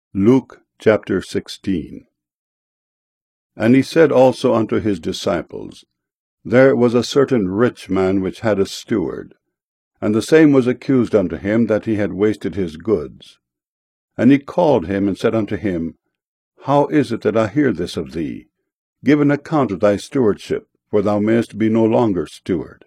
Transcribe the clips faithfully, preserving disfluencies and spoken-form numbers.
Luke chapter sixteen. And he said also unto his disciples, There was a certain rich man which had a steward, and the same was accused unto him that he had wasted his goods. And he called him, and said unto him, How is it that I hear this of thee? Give an account of thy stewardship, for thou mayest be no longer steward.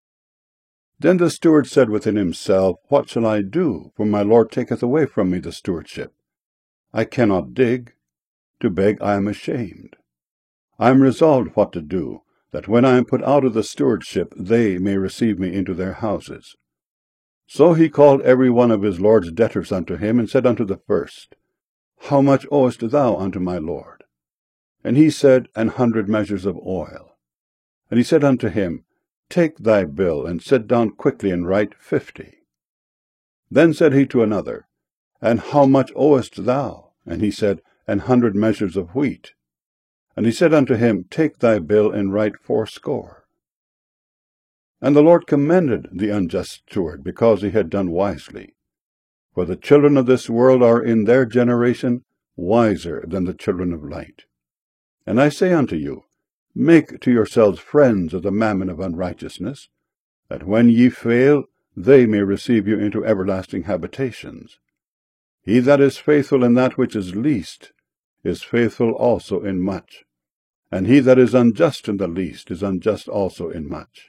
Then the steward said within himself, What shall I do? For my Lord taketh away from me the stewardship. I cannot dig. To beg I am ashamed. I am resolved what to do, that when I am put out of the stewardship, they may receive me into their houses. So he called every one of his Lord's debtors unto him, and said unto the first, How much owest thou unto my Lord? And he said, An hundred measures of oil. And he said unto him, Take thy bill, and sit down quickly, and write fifty. Then said he to another, And how much owest thou? And he said, An hundred measures of wheat. And he said unto him, Take thy bill, and write fourscore. And the Lord commended the unjust steward, because he had done wisely. For the children of this world are in their generation wiser than the children of light. And I say unto you, Make to yourselves friends of the mammon of unrighteousness, that when ye fail, they may receive you into everlasting habitations. He that is faithful in that which is least is faithful also in much, and he that is unjust in the least is unjust also in much.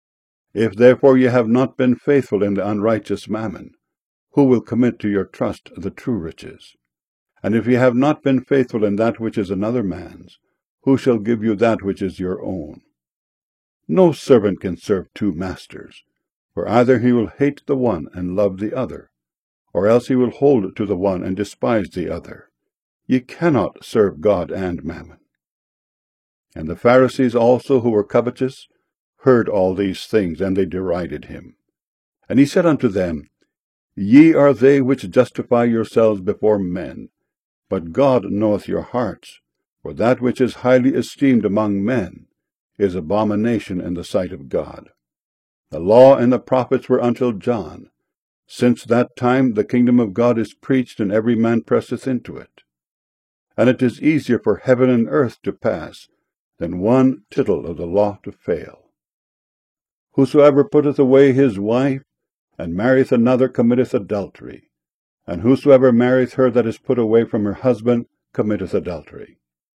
If therefore ye have not been faithful in the unrighteous mammon, who will commit to your trust the true riches? And if ye have not been faithful in that which is another man's, who shall give you that which is your own? No servant can serve two masters, for either he will hate the one and love the other, or else he will hold to the one and despise the other. Ye cannot serve God and mammon. And the Pharisees also, who were covetous, heard all these things, and they derided him. And he said unto them, Ye are they which justify yourselves before men, but God knoweth your hearts, for that which is highly esteemed among men is abomination in the sight of God. The law and the prophets were until John. Since that time the kingdom of God is preached, and every man presseth into it. And it is easier for heaven and earth to pass than one tittle of the law to fail. Whosoever putteth away his wife, and marrieth another, committeth adultery. And whosoever marrieth her that is put away from her husband, committeth adultery.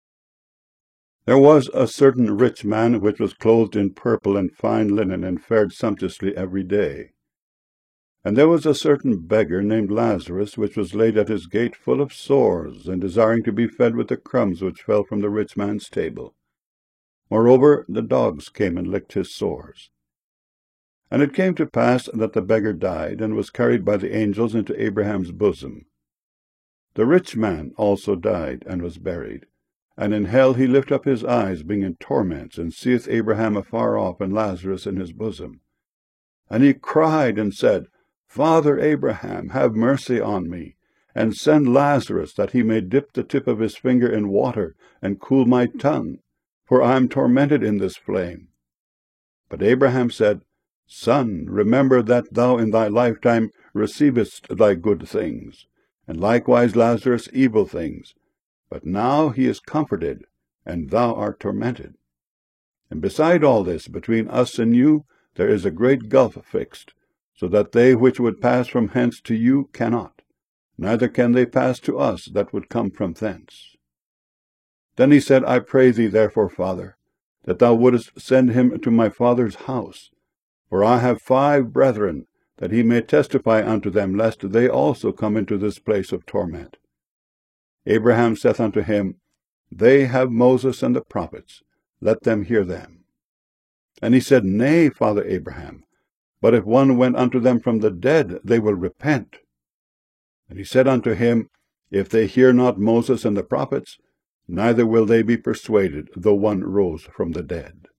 There was a certain rich man which was clothed in purple and fine linen, and fared sumptuously every day. And there was a certain beggar named Lazarus, which was laid at his gate full of sores, and desiring to be fed with the crumbs which fell from the rich man's table. Moreover, the dogs came and licked his sores. And it came to pass that the beggar died, and was carried by the angels into Abraham's bosom. The rich man also died, and was buried. And in hell he lift up his eyes, being in torments, and seeth Abraham afar off, and Lazarus in his bosom. And he cried and said, Father Abraham, have mercy on me, and send Lazarus, that he may dip the tip of his finger in water, and cool my tongue, for I am tormented in this flame. But Abraham said, Son, remember that thou in thy lifetime receivest thy good things, and likewise Lazarus evil things. But now he is comforted, and thou art tormented. And beside all this, between us and you, there is a great gulf fixed, so that they which would pass from hence to you cannot, neither can they pass to us that would come from thence. Then he said, I pray thee therefore, Father, that thou wouldest send him to my father's house, for I have five brethren, that he may testify unto them, lest they also come into this place of torment. Abraham saith unto him, They have Moses and the prophets, let them hear them. And he said, Nay, Father Abraham, but if one went unto them from the dead, they will repent. And he said unto him, If they hear not Moses and the prophets, neither will they be persuaded, though one rose from the dead.